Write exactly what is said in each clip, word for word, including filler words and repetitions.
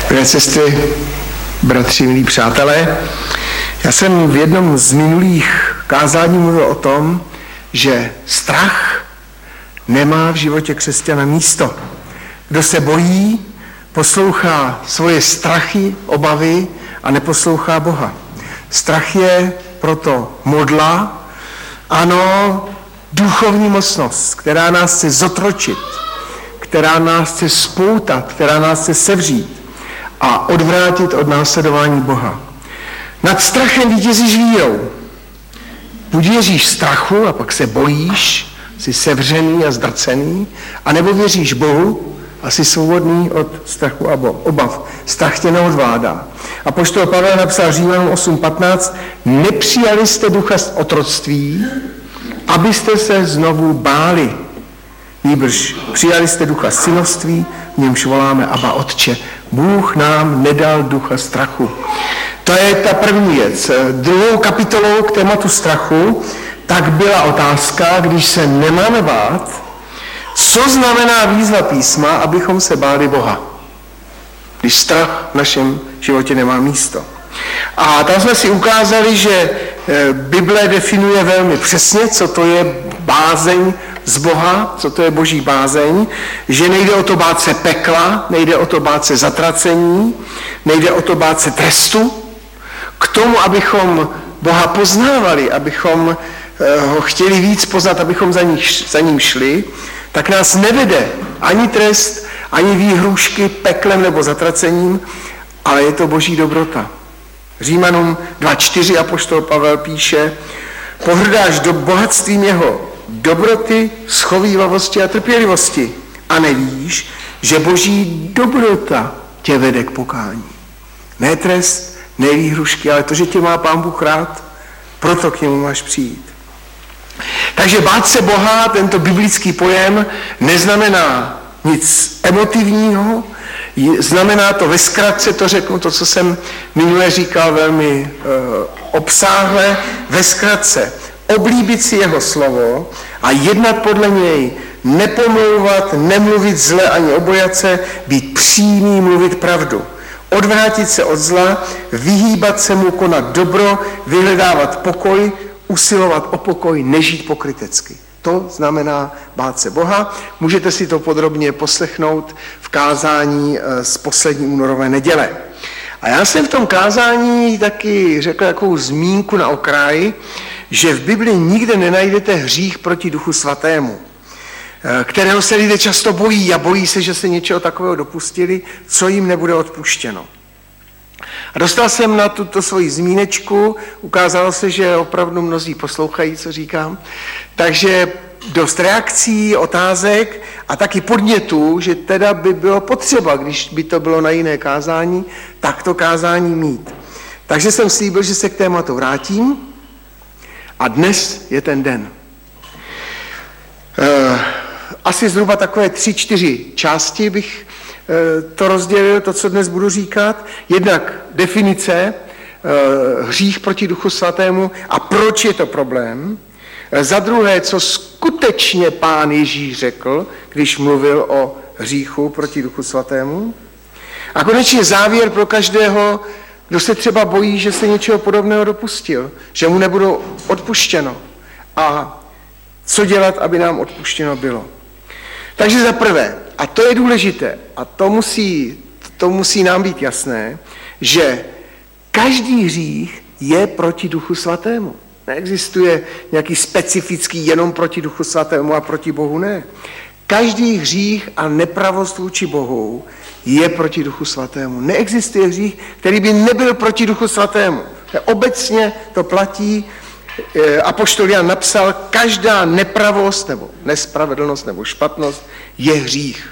Milé sestry, bratři, milí přátelé, já jsem v jednom z minulých kázání mluvil o tom, že strach nemá v životě křesťana místo. Kdo se bojí, poslouchá svoje strachy, obavy a neposlouchá Boha. Strach je proto modla, ano, duchovní mocnost, která nás chce zotročit, která nás chce spoutat, která nás chce sevřít a odvrátit od následování Boha. Nad strachem vítězíš vírou. Buď věříš strachu a pak se bojíš, jsi sevřený a zdrcený, anebo věříš Bohu a jsi svobodný od strachu a obav. Strach tě neodvládá. Apoštol Pavel napsal Římanům osm patnáct, nepřijali jste ducha z otroctví, abyste se znovu báli. Nýbrž přijali jste ducha synovství, v němž voláme Abba Otče. Bůh nám nedal ducha strachu. To je ta první věc. Druhou kapitolou k tématu strachu tak byla otázka, když se nemáme bát, co znamená výzva písma, abychom se báli Boha, když strach v našem životě nemá místo. A tam jsme si ukázali, že Bible definuje velmi přesně, co to je bázeň z Boha, co to je boží bázeň, že nejde o to bát se pekla, nejde o to bát se zatracení, nejde o to bát se trestu. K tomu, abychom Boha poznávali, abychom ho chtěli víc poznat, abychom za, ní, za ním šli, tak nás nevede ani trest, ani výhrůžky peklem nebo zatracením, ale je to boží dobrota. Římanům dva čtyři apoštol Pavel píše, pohrdáš do bohatstvím jeho dobroty, schovívavosti a trpělivosti a nevíš, že boží dobrota tě vede k pokání. Ne trest, ne výhrušky, ale to, že tě má Pán Bůh rád, proto k němu máš přijít. Takže bát se Boha, tento biblický pojem, neznamená nic emotivního, znamená to ve zkratce, to řeknu, to, co jsem minule říkal velmi e, obsáhle, ve zkratce oblíbit si jeho slovo a jednat podle něj, nepomlouvat, nemluvit zle ani obojat se, být přímý, mluvit pravdu. Odvrátit se od zla, vyhýbat se mu, konat dobro, vyhledávat pokoj, usilovat o pokoj, nežít pokrytecky. To znamená bát se Boha. Můžete si to podrobně poslechnout v kázání z poslední únorové neděle. A já jsem v tom kázání taky řekl takovou zmínku na okraj, že v Bibli nikde nenajdete hřích proti Duchu Svatému, kterého se lidé často bojí a bojí se, že se něčeho takového dopustili, co jim nebude odpuštěno. A dostal jsem na tuto svoji zmínečku, ukázalo se, že opravdu mnozí poslouchají, co říkám, takže dost reakcí, otázek a taky podnětů, že teda by bylo potřeba, když by to bylo na jiné kázání, tak to kázání mít. Takže jsem slíbil, že se k tématu vrátím a dnes je ten den. E, asi zhruba takové tři, čtyři části bych to rozdělil, to, co dnes budu říkat. Jednak definice, hřích proti Duchu Svatému a proč je to problém. Za druhé, co skutečně Pán Ježíš řekl, když mluvil o hříchu proti Duchu Svatému. A konečně závěr pro každého, kdo se třeba bojí, že se něčeho podobného dopustil, že mu nebudou odpuštěno. A co dělat, aby nám odpuštěno bylo. Takže za prvé, a to je důležité, a to musí, to musí nám být jasné, že každý hřích je proti Duchu Svatému. Neexistuje nějaký specifický jenom proti Duchu Svatému a proti Bohu, ne. Každý hřích a nepravost vůči Bohu je proti Duchu Svatému. Neexistuje hřích, který by nebyl proti Duchu Svatému. Obecně to platí. Apoštol Jan napsal, každá nepravost nebo nespravedlnost nebo špatnost je hřích.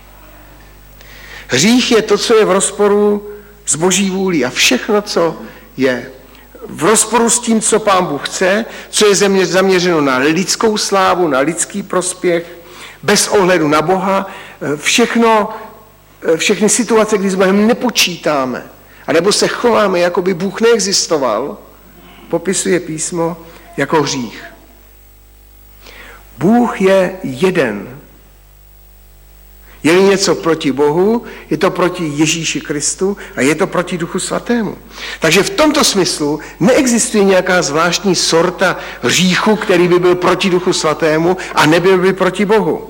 Hřích je to, co je v rozporu s boží vůlí a všechno, co je v rozporu s tím, co Pán Bůh chce, co je zaměřeno na lidskou slávu, na lidský prospěch, bez ohledu na Boha, všechno, všechny situace, kdy s Bohem nepočítáme, anebo se chováme, jako by Bůh neexistoval, popisuje písmo jako hřích. Bůh je jeden. Je-li něco proti Bohu, je to proti Ježíši Kristu a je to proti Duchu Svatému. Takže v tomto smyslu neexistuje nějaká zvláštní sorta hříchu, který by byl proti Duchu Svatému a nebyl by proti Bohu.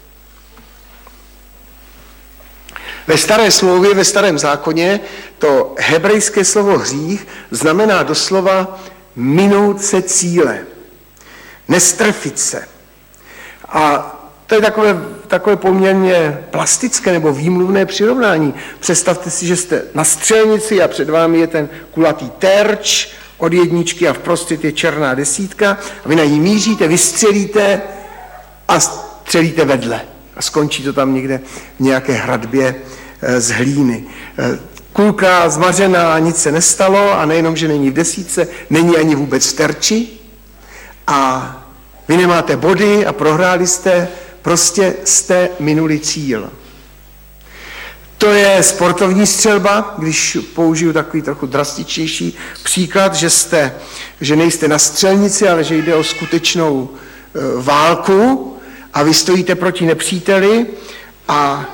Ve staré smlouvě, ve starém zákoně, to hebrejské slovo hřích znamená doslova minout se cíle, nestrefit se. A to je takové, takové poměrně plastické nebo výmluvné přirovnání. Představte si, že jste na střelnici a před vámi je ten kulatý terč od jedničky a vprostřed je černá desítka a vy na ní míříte, vystřelíte a střelíte vedle. A skončí to tam někde v nějaké hradbě z hlíny. Kulka zmařená, nic se nestalo a nejenom, že není v desítce, není ani vůbec v terči a vy nemáte body a prohráli jste, prostě jste minuli cíl. To je sportovní střelba, když použiju takový trochu drastičnější příklad, že, jste, že nejste na střelnici, ale že jde o skutečnou e, válku a vy stojíte proti nepříteli a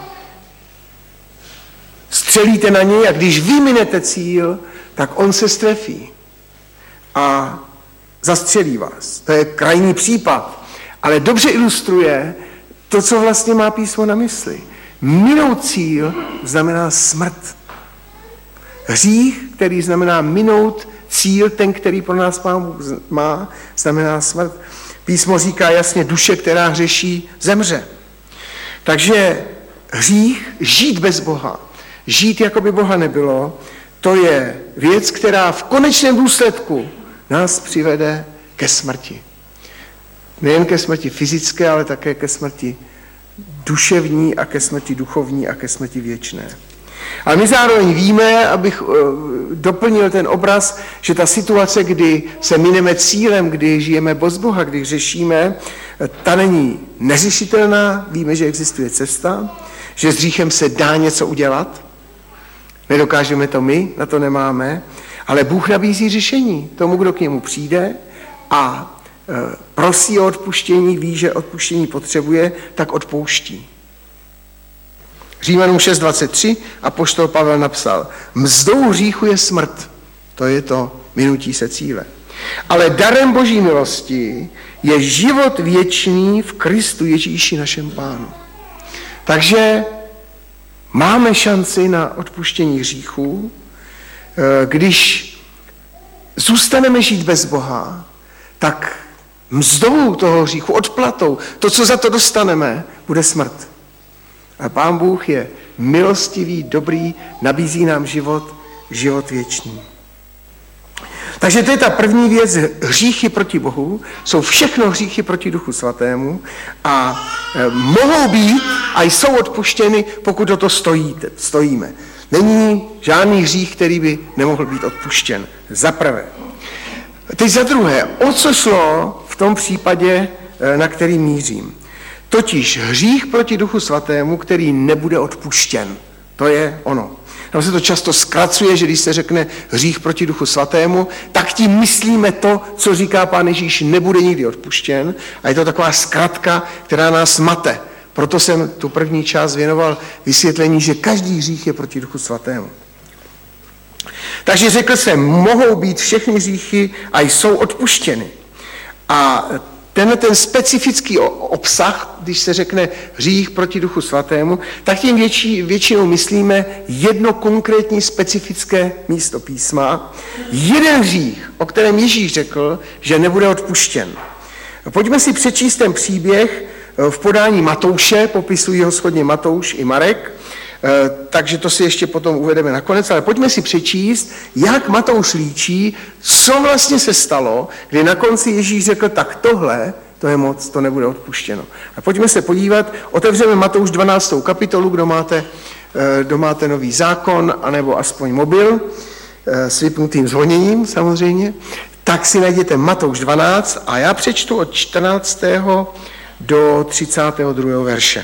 střelíte na něj a když vy minete cíl, tak on se strefí a zastřelí vás. To je krajní případ, ale dobře ilustruje to, co vlastně má písmo na mysli. Minout cíl znamená smrt. Hřích, který znamená minout cíl, ten, který pro nás Pán Bůh má, znamená smrt. Písmo říká jasně, duše, která hřeší, zemře. Takže hřích, žít bez Boha, žít, jako by Boha nebylo, to je věc, která v konečném důsledku nás přivede ke smrti. Nejen ke smrti fyzické, ale také ke smrti duševní a ke smrti duchovní a ke smrti věčné. Ale my zároveň víme, abych doplnil ten obraz, že ta situace, kdy se mineme cílem, kdy žijeme bez Boha, kdy řešíme, ta není neřešitelná, víme, že existuje cesta, že s hříchem se dá něco udělat, nedokážeme to my, na to nemáme, ale Bůh nabízí řešení tomu, kdo k němu přijde a prosí o odpuštění, ví, že odpuštění potřebuje, tak odpouští. Římanům šest dvacet tři apoštol Pavel napsal, mzdou hříchu je smrt, to je to minutí se cíle. Ale darem Boží milosti je život věčný v Kristu Ježíši našem Pánu. Takže máme šanci na odpuštění hříchů, když zůstaneme žít bez Boha, tak mzdou toho hříchu, odplatou, to, co za to dostaneme, bude smrt. A Pán Bůh je milostivý, dobrý, nabízí nám život, život věčný. Takže to je ta první věc, hříchy proti Bohu, jsou všechno hříchy proti Duchu Svatému a e, mohou být a jsou odpuštěny, pokud o to stojíte, stojíme. Není žádný hřích, který by nemohl být odpuštěn. Za prvé. Teď za druhé, o co šlo v tom případě, na který mířím? Totiž hřích proti Duchu Svatému, který nebude odpuštěn. To je ono. Tam se to často zkracuje, že když se řekne hřích proti Duchu Svatému, tak tím myslíme to, co říká Pán Ježíš, nebude nikdy odpuštěn. A je to taková zkratka, která nás mate. Proto jsem tu první část věnoval vysvětlení, že každý hřích je proti Duchu Svatému. Takže řekl jsem, mohou být všechny hříchy a jsou odpuštěny. A tenhle ten specifický obsah, když se řekne hřích proti Duchu Svatému, tak tím větší, většinou myslíme jedno konkrétní specifické místo písma, jeden hřích, o kterém Ježíš řekl, že nebude odpuštěn. Pojďme si přečíst ten příběh v podání Matouše, popisují ho shodně Matouš i Marek, takže to si ještě potom uvedeme nakonec, ale pojďme si přečíst, jak Matouš líčí, co vlastně se stalo, kdy na konci Ježíš řekl, tak tohle, to je moc, to nebude odpuštěno. A pojďme se podívat, otevřeme Matouš dvanáctou kapitolu, kdo máte, kdo máte nový zákon, anebo aspoň mobil, s vypnutým zvoněním samozřejmě, tak si najděte Matouš dvanáct a já přečtu od čtrnáctého do třicátého druhého verše.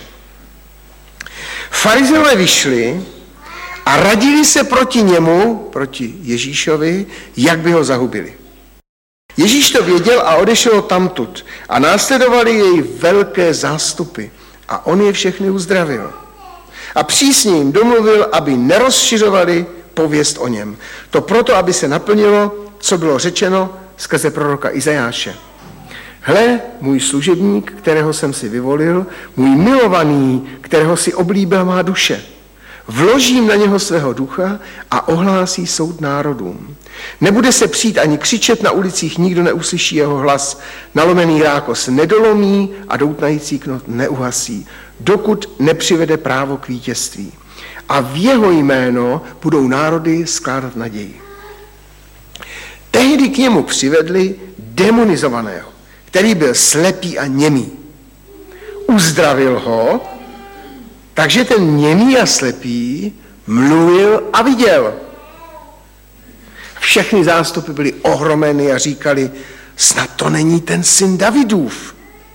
Farizeové vyšli a radili se proti němu, proti Ježíšovi, jak by ho zahubili. Ježíš to věděl a odešel tamtud a následovali jej velké zástupy a on je všechny uzdravil. A přísně jim domluvil, aby nerozšiřovali pověst o něm. To proto, aby se naplnilo, co bylo řečeno skrze proroka Izajáše. Hle, můj služebník, kterého jsem si vyvolil, můj milovaný, kterého si oblíbila má duše. Vložím na něho svého ducha a ohlásí soud národům. Nebude se přijít ani křičet na ulicích, nikdo neuslyší jeho hlas. Nalomený rákos nedolomí a doutnající knot neuhasí, dokud nepřivede právo k vítězství. A v jeho jméno budou národy skládat naději. Tehdy k němu přivedli demonizovaného, který byl slepý a němý. Uzdravil ho, takže ten němý a slepý mluvil a viděl. Všechny zástupy byly ohromeny a říkali, snad to není ten syn Davidův.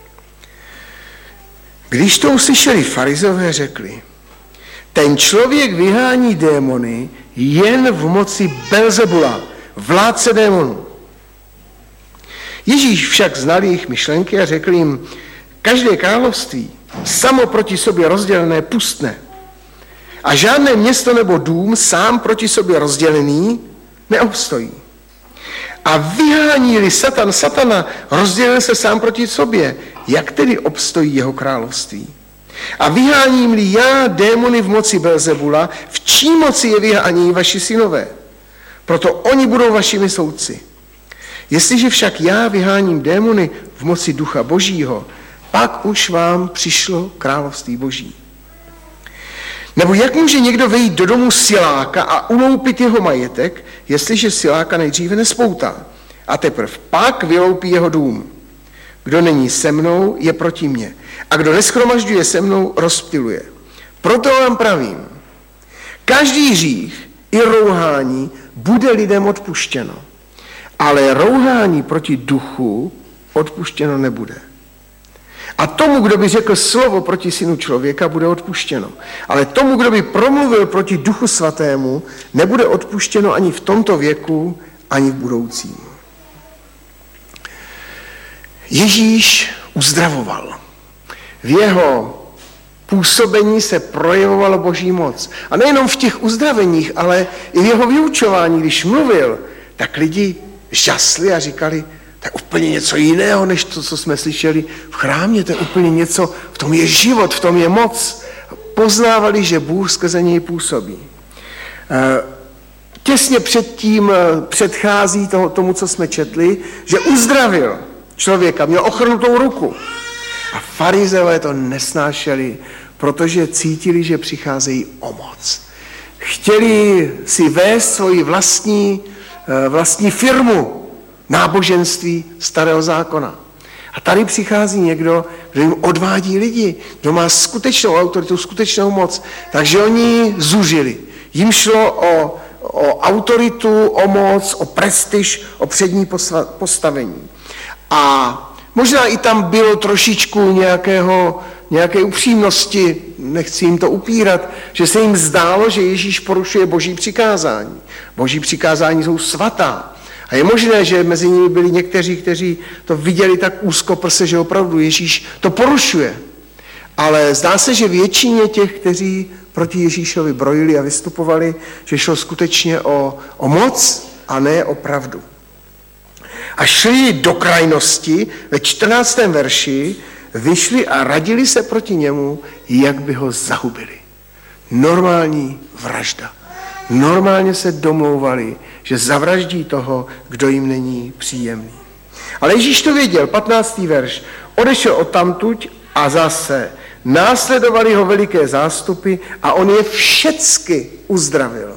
Když to uslyšeli farizové, řekli, ten člověk vyhání démony jen v moci Belzebula, vládce démonů. Ježíš však znal jejich myšlenky a řekl jim, každé království samo proti sobě rozdělené pustne. A žádné město nebo dům sám proti sobě rozdělený neobstojí. A vyhání-li Satan Satana, rozdělil se sám proti sobě. Jak tedy obstojí jeho království? A vyháním-li já démony v moci Belzebula, v čí moci je vyhání vaši synové? Proto oni budou vašimi soudci. Jestliže však já vyháním démony v moci Ducha Božího, pak už vám přišlo království Boží. Nebo jak může někdo vejít do domu siláka a uloupit jeho majetek, jestliže siláka nejdříve nespoutá a teprve pak vyloupí jeho dům? Kdo není se mnou, je proti mně. A kdo neshromažďuje se mnou, rozptyluje. Proto vám pravím, každý hřích i rouhání bude lidem odpuštěno, ale rouhání proti duchu odpuštěno nebude. A tomu, kdo by řekl slovo proti synu člověka, bude odpuštěno. Ale tomu, kdo by promluvil proti duchu svatému, nebude odpuštěno ani v tomto věku, ani v budoucím. Ježíš uzdravoval. V jeho působení se projevovala Boží moc. A nejenom v těch uzdraveních, ale i v jeho vyučování, když mluvil, tak lidi žasli a říkali, to je úplně něco jiného, než to, co jsme slyšeli v chrámě, to je úplně něco, v tom je život, v tom je moc. Poznávali, že Bůh skrze něj působí. Těsně předtím předchází toho, tomu, co jsme četli, že uzdravil člověka, měl ochrnutou ruku. A farizeové to nesnášeli, protože cítili, že přicházejí o moc. Chtěli si vést svoji vlastní, vlastní firmu, náboženství starého zákona. A tady přichází někdo, kdo jim odvádí lidi, kdo má skutečnou autoritu, skutečnou moc. Takže oni zuřili. Jim šlo o, o autoritu, o moc, o prestiž, o přední postavení. A možná i tam bylo trošičku nějakého, nějaké upřímnosti, nechci jim to upírat, že se jim zdálo, že Ježíš porušuje Boží přikázání. Boží přikázání jsou svatá. A je možné, že mezi nimi byli někteří, kteří to viděli tak úzkoprse, že opravdu Ježíš to porušuje. Ale zdá se, že většině těch, kteří proti Ježíšovi brojili a vystupovali, že šlo skutečně o, o moc a ne o pravdu. A šli do krajnosti, ve čtrnáctém verši, vyšli a radili se proti němu, jak by ho zahubili. Normální vražda. Normálně se domlouvali, že zavraždí toho, kdo jim není příjemný. Ale Ježíš to věděl, patnáctý verš. Odešel odtamtuť a zase následovali ho veliké zástupy a on je všecky uzdravil.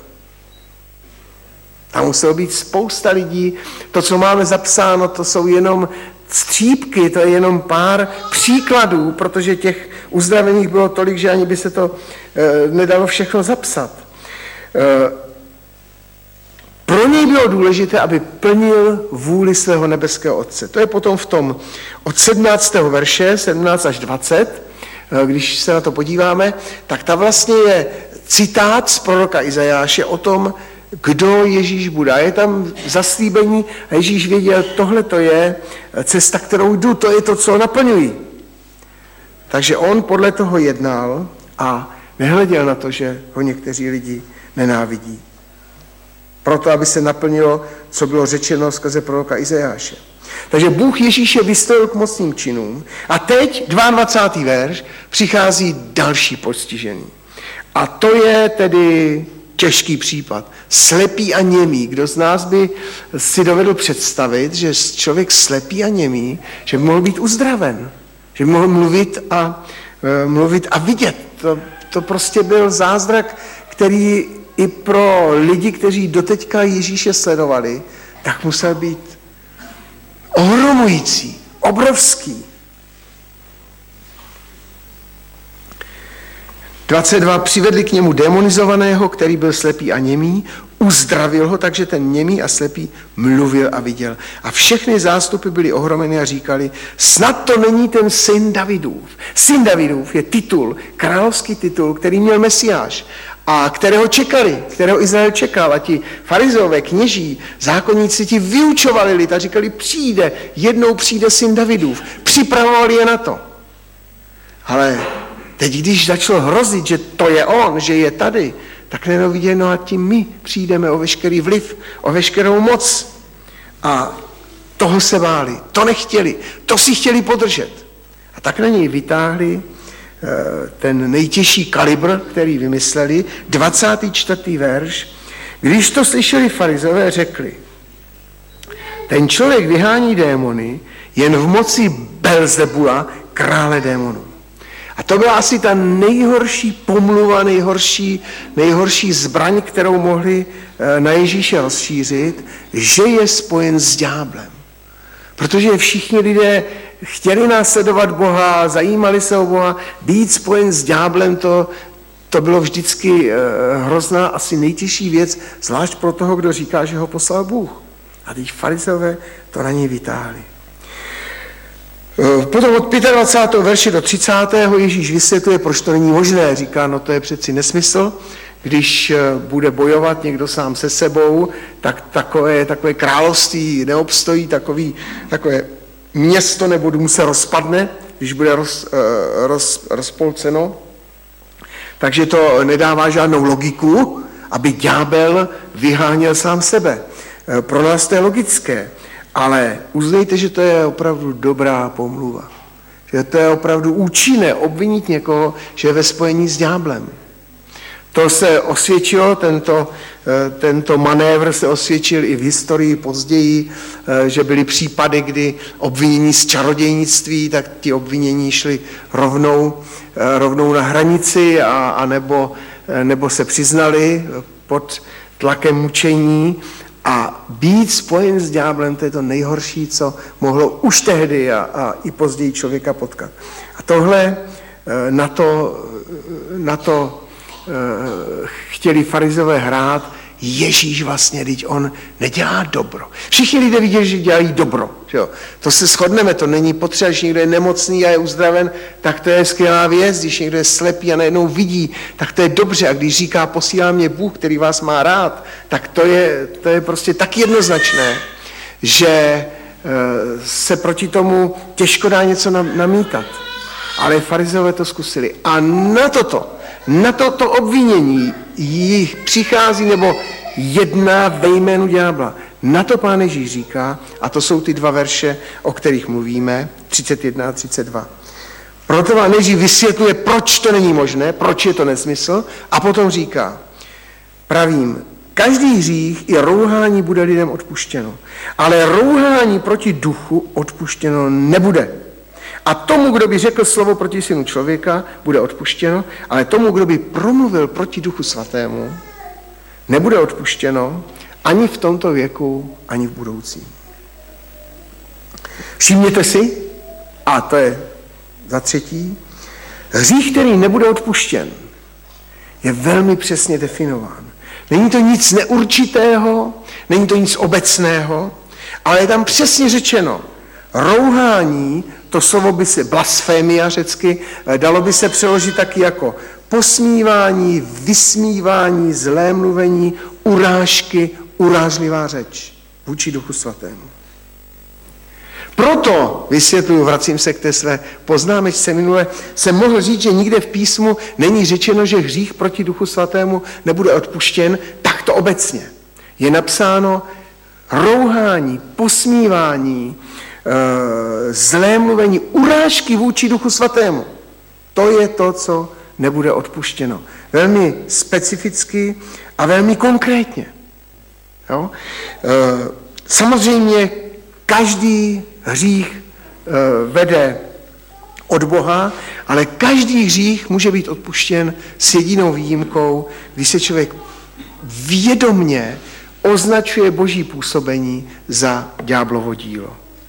Tam muselo být spousta lidí. To, co máme zapsáno, to jsou jenom střípky, to je jenom pár příkladů, protože těch uzdravených bylo tolik, že ani by se to e, nedalo všechno zapsat. E, Pro něj bylo důležité, aby plnil vůli svého nebeského Otce. To je potom v tom od sedmnáctého verše, sedmnáct až dvacet, když se na to podíváme, tak ta vlastně je citát z proroka Izajáše o tom, kdo Ježíš bude. A je tam zaslíbení a Ježíš věděl, tohle to je cesta, kterou jdu, to je to, co naplňují. Takže on podle toho jednal a Nehleděl na to, že ho někteří lidi nenávidí. Proto, aby se naplnilo, co bylo řečeno skrze proroka Izajáše. Takže Bůh Ježíše vystavil k mocným činům a teď, dvacátý druhý verš, přichází další postižený. A to je tedy těžký případ. Slepý a němý. Kdo z nás by si dovedl představit, že člověk slepý a němý, že by mohl být uzdraven, že by mohl mluvit a, mluvit a vidět. To, to prostě byl zázrak, který i pro lidi, kteří doteďka Ježíše sledovali, tak musel být ohromující, obrovský. dvacet dva Přivedli k němu demonizovaného, který byl slepý a němý, uzdravil ho, takže ten němý a slepý mluvil a viděl. A všechny zástupy byly ohromeny a říkali, snad to není ten syn Davidův. Syn Davidův je titul, královský titul, který měl Mesiáš a kterého čekali, kterého Izrael čekal. A ti farizové, kněží, zákonníci ti vyučovali lid a říkali, přijde, jednou přijde syn Davidův. Připravovali je na to. Ale teď, když začalo hrozit, že to je on, že je tady, tak najednou viděli, no a tím my přijdeme o veškerý vliv, o veškerou moc. A toho se báli, to nechtěli, to si chtěli podržet. A tak na něj vytáhli ten nejtěžší kalibr, který vymysleli, dvacátý čtvrtý verš. Když to slyšeli farizové, řekli, ten člověk vyhání démony jen v moci Belzebula, krále démonů. A to byla asi ta nejhorší pomluva, nejhorší, nejhorší zbraň, kterou mohli na Ježíše rozšířit, že je spojen s ďáblem. Protože všichni lidé chtěli následovat Boha, zajímali se o Boha, být spojen s ďáblem, to, to bylo vždycky hrozná, asi nejtěžší věc, zvlášť pro toho, kdo říká, že ho poslal Bůh. A teď farizové to na něj vytáhli. Potom od dvacátého pátého verše do třicátého Ježíš vysvětluje, proč to není možné. Říká, no to je přeci nesmysl. Když bude bojovat někdo sám se sebou, tak takové, takové království neobstojí, takový, takové město nebo dům se rozpadne, když bude roz, roz, rozpolceno. Takže to nedává žádnou logiku, aby ďábel vyháněl sám sebe. Pro nás to je logické. Ale uznejte, že to je opravdu dobrá pomluva. Že to je opravdu účinné obvinit někoho, že je ve spojení s ďáblem. To se osvědčilo, tento, tento manévr se osvědčil i v historii později, že byly případy, kdy obvinění z čarodějnictví, tak ti obvinění šli rovnou, rovnou na hranici a, a nebo, nebo se přiznali pod tlakem mučení. A být spojen s ďáblem, to je to nejhorší, co mohlo už tehdy a, a i později člověka potkat. A tohle na to, na to chtěli farizové hrát, Ježíš vlastně, teď on nedělá dobro. Všichni lidé viděli, že dělají dobro. Že jo? To se shodneme, to není potřeba, když někdo je nemocný a je uzdraven, tak to je skvělá věc, když někdo je slepý a najednou vidí, tak to je dobře. A když říká, posílá mě Bůh, který vás má rád, tak to je, to je prostě tak jednoznačné, že se proti tomu těžko dá něco namítat. Ale farizové to zkusili. A na toto, na toto obvinění jich přichází nebo jedná ve jménu ďábla. Na to Pán Ježíš říká, a to jsou ty dva verše, o kterých mluvíme, třicet jedna a třicet dva. Proto Pán Ježíš vysvětluje, proč to není možné, proč je to nesmysl, a potom říká, pravím, každý hřích i rouhání bude lidem odpuštěno, ale rouhání proti duchu odpuštěno nebude. A tomu, kdo by řekl slovo proti synu člověka, bude odpuštěno, ale tomu, kdo by promluvil proti duchu svatému, nebude odpuštěno ani v tomto věku, ani v budoucím. Všimněte si, a to je za třetí, hřích, který nebude odpuštěn, je velmi přesně definován. Není to nic neurčitého, není to nic obecného, ale je tam přesně řečeno, rouhání, to slovo by se, blasfémia řecky, dalo by se přeložit taky jako posmívání, vysmívání, zlé mluvení, urážky, urážlivá řeč vůči Duchu Svatému. Proto vysvětluju, vracím se k té své poznámečce minule, jsem mohl říct, že nikde v písmu není řečeno, že hřích proti Duchu Svatému nebude odpuštěn, tak to obecně. Je napsáno rouhání, posmívání, e, zlé mluvení, urážky vůči Duchu Svatému. To je to, co nebude odpuštěno. Velmi specificky a velmi konkrétně. Jo? E, samozřejmě každý hřích e, vede od Boha, ale každý hřích může být odpuštěn s jedinou výjimkou, když se člověk vědomně označuje Boží působení za ďáblovo dílo.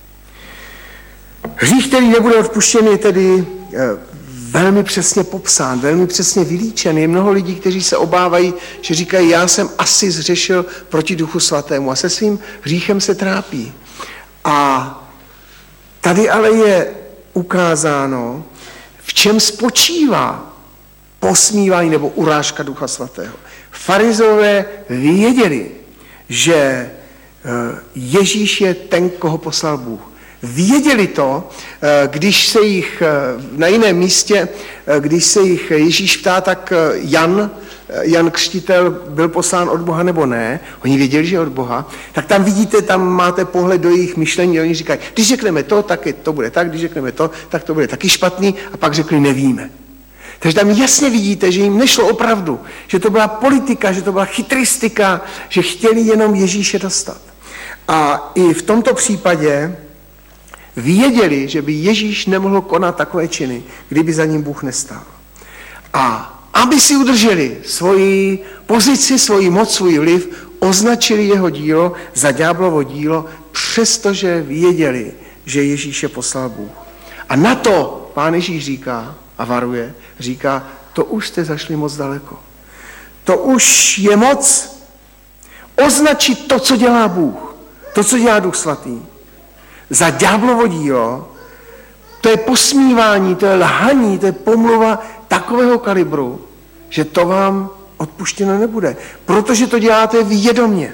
Hřích, který nebude odpuštěn, je tedy e, velmi přesně popsán, velmi přesně vylíčen. Je mnoho lidí, kteří se obávají, že říkají, já jsem asi zřešil proti Duchu Svatému a se svým hříchem se trápí. A tady ale je ukázáno, v čem spočívá posmívání nebo urážka Ducha Svatého. Farizové věděli, že Ježíš je ten, koho poslal Bůh. Věděli to, když se jich na jiném místě, když se jich Ježíš ptá, tak Jan, Jan Křtitel byl poslán od Boha nebo ne, oni věděli, že od Boha, tak tam vidíte, tam máte pohled do jejich myšlení, oni říkají, když řekneme to, tak to bude tak, když řekneme to, tak to bude taky špatný a pak řekli, nevíme. Takže tam jasně vidíte, že jim nešlo opravdu, že to byla politika, že to byla chytristika, že chtěli jenom Ježíše dostat. A i v tomto případě věděli, že by Ježíš nemohl konat takové činy, kdyby za ním Bůh nestál. A aby si udrželi svoji pozici, svoji moc, svůj vliv, označili jeho dílo za ďáblovo dílo, přestože věděli, že Ježíše poslal Bůh. A na to Pán Ježíš říká a varuje, říká, to už jste zašli moc daleko. To už je moc označit to, co dělá Bůh, to, co dělá Duch Svatý, za ďáblovo dílo, to je posmívání, to je lhaní, to je pomluva takového kalibru, že to vám odpuštěno nebude, protože to děláte vědomě.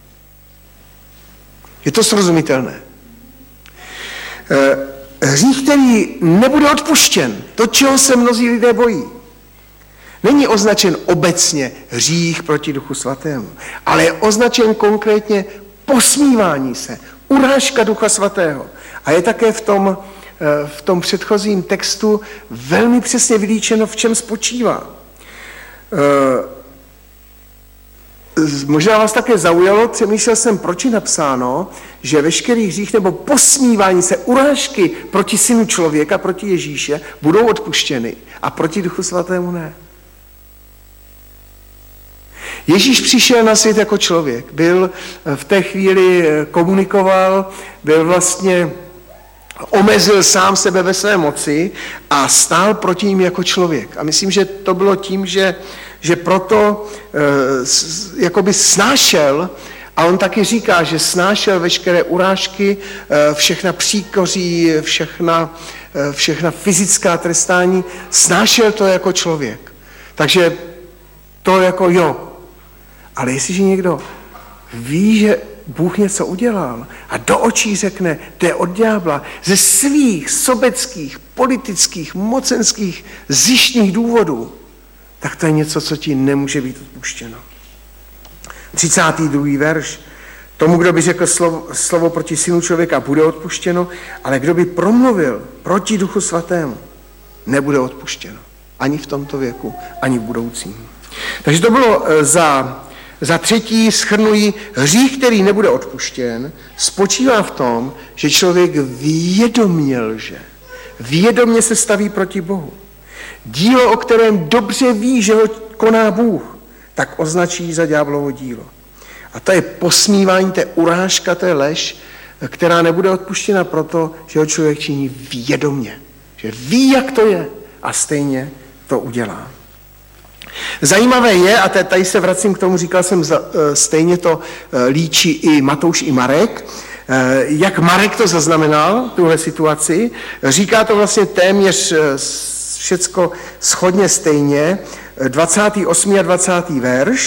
Je to srozumitelné. Hřích, který nebude odpuštěn, to, čeho se mnozí lidé bojí, není označen obecně hřích proti Duchu Svatému, ale je označen konkrétně posmívání se, urážka Ducha Svatého. A je také v tom, v tom předchozím textu velmi přesně vylíčeno, v čem spočívá. Možná vás také zaujalo, přemýšlel jsem, proč je napsáno, že veškerý hřích nebo posmívání se, urážky proti synu člověka, proti Ježíše, budou odpuštěny a proti Duchu Svatému ne. Ježíš přišel na svět jako člověk, byl v té chvíli, komunikoval, byl vlastně, omezil sám sebe ve své moci a stál proti ním jako člověk. A myslím, že to bylo tím, že, že proto e, jakoby snášel, a on taky říká, že snášel veškeré urážky, e, všechna příkoří, všechna, e, všechna fyzická trestání, snášel to jako člověk. Takže to jako jo. Ale jestliže někdo ví, že Bůh něco udělal a do očí řekne, to je od ďábla, ze svých sobeckých, politických, mocenských, zištních důvodů, tak to je něco, co ti nemůže být odpuštěno. třicátý druhý verš. Tomu, kdo by řekl slovo, slovo proti synu člověka, bude odpuštěno, ale kdo by promluvil proti Duchu Svatému, nebude odpuštěno. Ani v tomto věku, ani v budoucím. Takže to bylo za... Za třetí shrnují, hřích, který nebude odpuštěn, spočívá v tom, že člověk vědomě lže. Vědomě se staví proti Bohu. Dílo, o kterém dobře ví, že ho koná Bůh, tak označí za ďáblovo dílo. A to je posmívání, to je urážka, to je lež, která nebude odpuštěna proto, že ho člověk činí vědomě. Že ví, jak to je a stejně to udělá. Zajímavé je, a tady se vracím k tomu, říkal jsem, stejně to líčí i Matouš, i Marek, jak Marek to zaznamenal, tuhle situaci, říká to vlastně téměř všecko shodně stejně, dvacátý osmý a dvacátý verš,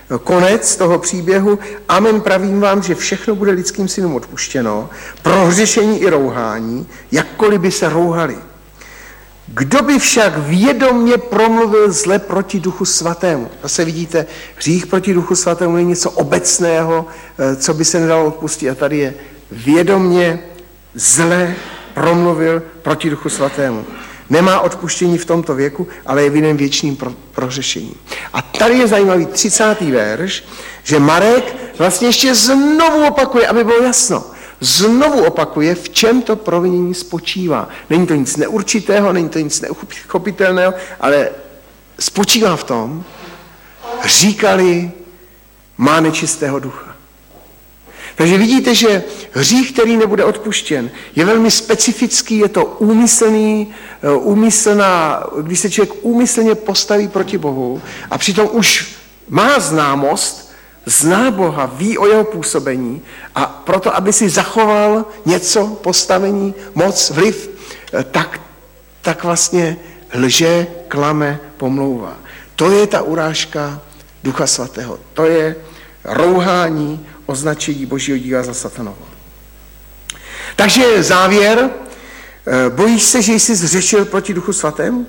konec toho příběhu. Amen, pravím vám, že všechno bude lidským synům odpuštěno, prohřešení i rouhání, jakkoliv by se rouhali. Kdo by však vědomně promluvil zle proti Duchu Svatému? Zase vidíte, hřích proti Duchu Svatému není něco obecného, co by se nedalo odpustit. A tady je vědomně zle promluvil proti Duchu Svatému. Nemá odpuštění v tomto věku, ale je vinen věčným pro, prohřešením. A tady je zajímavý třicátý verš, že Marek vlastně ještě znovu opakuje, aby bylo jasno. Znovu opakuje, v čem to provinění spočívá. Není to nic neurčitého, není to nic neuchopitelného, ale spočívá v tom, říkali, má nečistého ducha. Takže vidíte, že hřích, který nebude odpuštěn, je velmi specifický, je to úmyslný, úmyslná, když se člověk úmyslně postaví proti Bohu a přitom už má známost, zná Boha, ví o jeho působení a proto, aby si zachoval něco, postavení, moc, vliv, tak, tak vlastně lže, klame, pomlouvá. To je ta urážka Ducha Svatého. To je rouhání, označení Božího díla za satanovo. Takže závěr. Bojíš se, že jsi zřešil proti Duchu Svatému?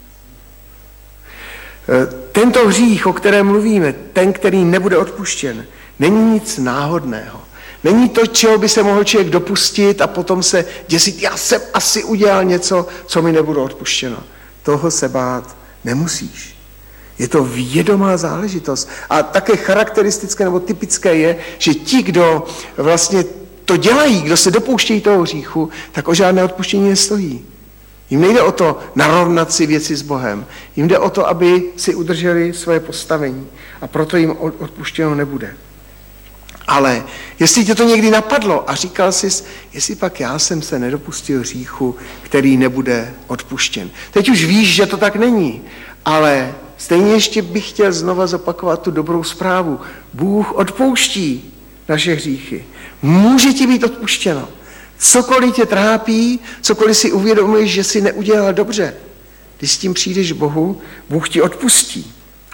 Tento hřích, o kterém mluvíme, ten, který nebude odpuštěn, není nic náhodného. Není to, čeho by se mohl člověk dopustit a potom se děsit, já jsem asi udělal něco, co mi nebude odpuštěno. Toho se bát nemusíš. Je to vědomá záležitost. A také charakteristické nebo typické je, že ti, kdo vlastně to dělají, kdo se dopouštějí toho hříchu, tak o žádné odpuštění nestojí. Jim nejde o to narovnat si věci s Bohem. Jim jde o to, aby si udrželi svoje postavení. A proto jim odpuštěno nebude. Ale jestli tě to někdy napadlo a říkal jsi, jestli pak já jsem se nedopustil hříchu, který nebude odpuštěn. Teď už víš, že to tak není, ale stejně ještě bych chtěl znova zopakovat tu dobrou zprávu. Bůh odpouští naše hříchy. Může ti být odpuštěno. Cokoliv tě trápí, cokoliv si uvědomuješ, že si neudělal dobře. Když s tím přijdeš k Bohu, Bůh ti odpustí.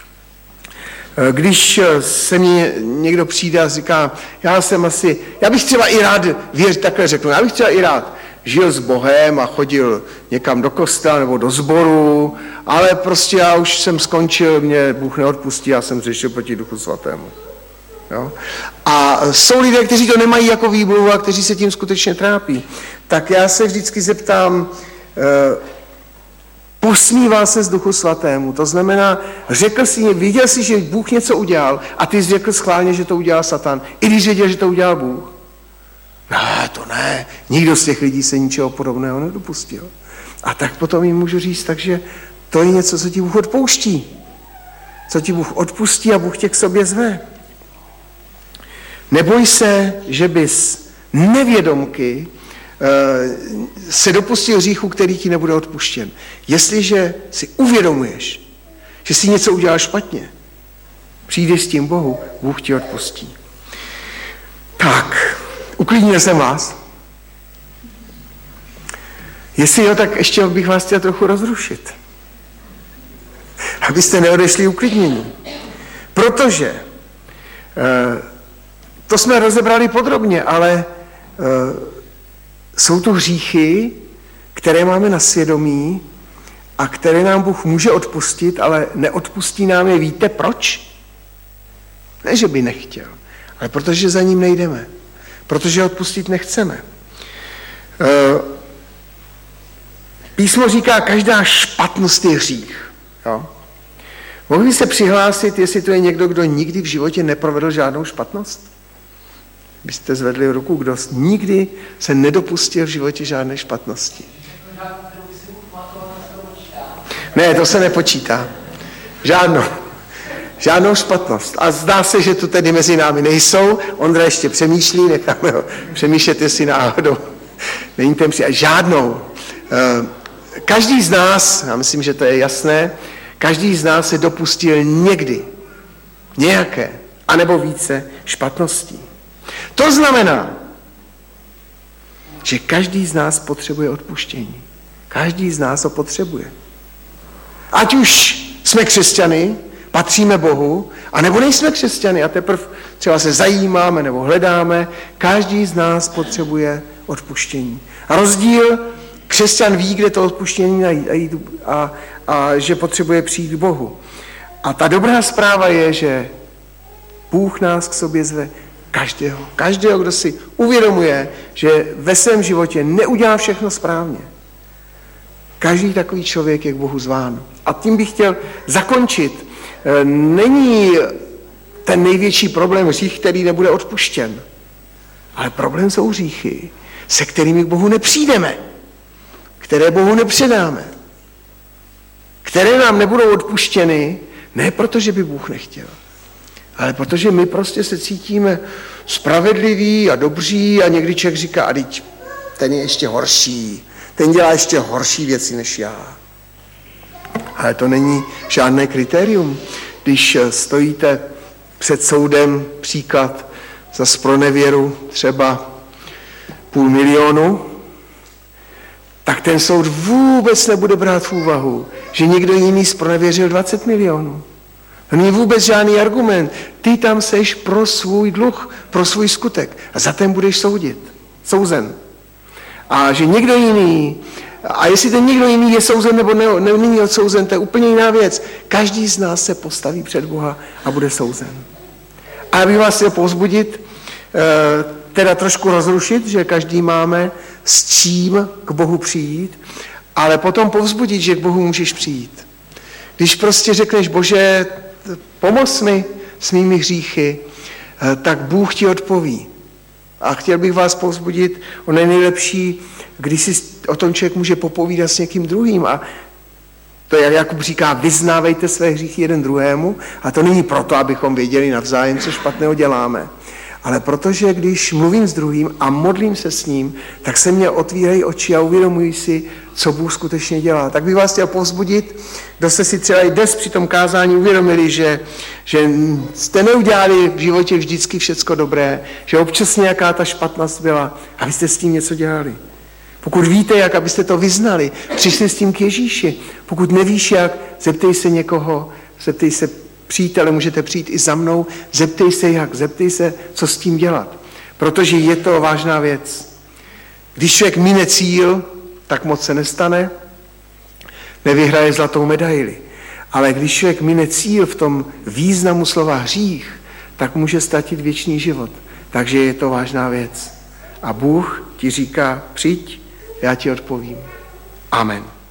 Když se mi někdo přijde a říká, já jsem asi, já bych třeba i rád, věř, takhle řeknu, já bych třeba i rád žil s Bohem a chodil někam do kostela nebo do sboru, ale prostě já už jsem skončil, mě Bůh neodpustí, já jsem řešil proti Duchu Svatému. Jo? A jsou lidé, kteří to nemají jako výmluvu a kteří se tím skutečně trápí. Tak já se vždycky zeptám, eh, posmíval se z Duchu Svatému, to znamená, řekl si, viděl jsi, že Bůh něco udělal a ty jsi řekl schválně, že to udělal Satan, i když věděl, že to udělal Bůh. Ne, to ne, nikdo z těch lidí se ničeho podobného nedopustil. A tak potom jim můžu říct, takže to je něco, co ti Bůh odpouští. Co ti Bůh odpustí a Bůh tě k sobě zve. Neboj se, že bys nevědomky se dopustil hříchu, který ti nebude odpuštěn. Jestliže si uvědomuješ, že si něco udělal špatně, přijdeš s tím Bohu, Bůh ti odpustí. Tak, uklidnil jsem vás. Jestli jo, tak ještě bych vás chtěl trochu rozrušit. Abyste neodešli uklidnění. Protože to jsme rozebrali podrobně, ale jsou to hříchy, které máme na svědomí a které nám Bůh může odpustit, ale neodpustí nám je. Víte proč? Ne, že by nechtěl, ale protože za ním nejdeme. Protože odpustit nechceme. Písmo říká, každá špatnost je hřích. Jo? Mohli by se přihlásit, jestli to je někdo, kdo nikdy v životě neprovedl žádnou špatnost? Byste zvedli ruku, kdo nikdy se nedopustil v životě žádné špatnosti. Ne, to se nepočítá. Žádnou. Žádnou špatnost. A zdá se, že tu tedy mezi námi nejsou. Ondra ještě přemýšlí, necháme ho přemýšlet, jestli náhodou není ten přijat. Žádnou. Každý z nás, já myslím, že to je jasné, každý z nás se dopustil někdy nějaké, anebo více špatností. To znamená, že každý z nás potřebuje odpuštění. Každý z nás ho potřebuje. Ať už jsme křesťany, patříme Bohu, anebo nejsme křesťany a teprve třeba se zajímáme nebo hledáme. Každý z nás potřebuje odpuštění. A rozdíl, křesťan ví, kde to odpuštění najít a, a, a že potřebuje přijít k Bohu. A ta dobrá zpráva je, že Bůh nás k sobě zve každého. Každého, kdo si uvědomuje, že ve svém životě neudělá všechno správně. Každý takový člověk je k Bohu zván. A tím bych chtěl zakončit. Není ten největší problém hřích, který nebude odpuštěn. Ale problém jsou hříchy, se kterými k Bohu nepřijdeme. Které Bohu nepředáme. Které nám nebudou odpuštěny, ne proto, že by Bůh nechtěl. Ale protože my prostě se cítíme spravedliví a dobří a někdy člověk říká, a teď ten je ještě horší, ten dělá ještě horší věci než já. Ale to není žádné kritérium. Když stojíte před soudem, příklad za zpronevěru třeba půl milionu, tak ten soud vůbec nebude brát v úvahu, že někdo jiný zpronevěřil dvacet milionů. To není vůbec žádný argument. Ty tam seš pro svůj dluh, pro svůj skutek a za ten budeš soudit, souzen. A že někdo jiný, a jestli ten někdo jiný je souzen nebo ne, ne, není odsouzen, to je úplně jiná věc. Každý z nás se postaví před Boha a bude souzen. A já bych vás chtěl povzbudit, teda trošku rozrušit, že každý máme s čím k Bohu přijít, ale potom povzbudit, že k Bohu můžeš přijít. Když prostě řekneš, Bože, pomoz mi s mými hříchy, tak Bůh ti odpoví. A chtěl bych vás povzbudit, ono je nejlepší, když si o tom člověk může popovídat s někým druhým. A to je, jak Jakub říká, vyznávejte své hříchy jeden druhému. A to není proto, abychom věděli navzájem, co špatného děláme. Ale protože když mluvím s druhým a modlím se s ním, tak se mě otvírají oči a uvědomuji si, co Bůh skutečně dělá. Tak bych vás chtěl povzbudit, kdo jste si třeba i dnes při tom kázání uvědomili, že, že jste neudělali v životě vždycky všecko dobré, že občas nějaká ta špatnost byla, abyste s tím něco dělali. Pokud víte, jak, abyste to vyznali, přišli s tím k Ježíši. Pokud nevíš jak, zeptej se někoho, zeptej se přítele, můžete přijít i za mnou, zeptej se jak, zeptej se, co s tím dělat. Protože je to vážná věc. Když člověk mine cíl, tak moc se nestane, nevyhraje zlatou medaili. Ale když člověk mine cíl v tom významu slova hřích, tak může ztratit věčný život. Takže je to vážná věc. A Bůh ti říká, přijď, já ti odpovím. Amen.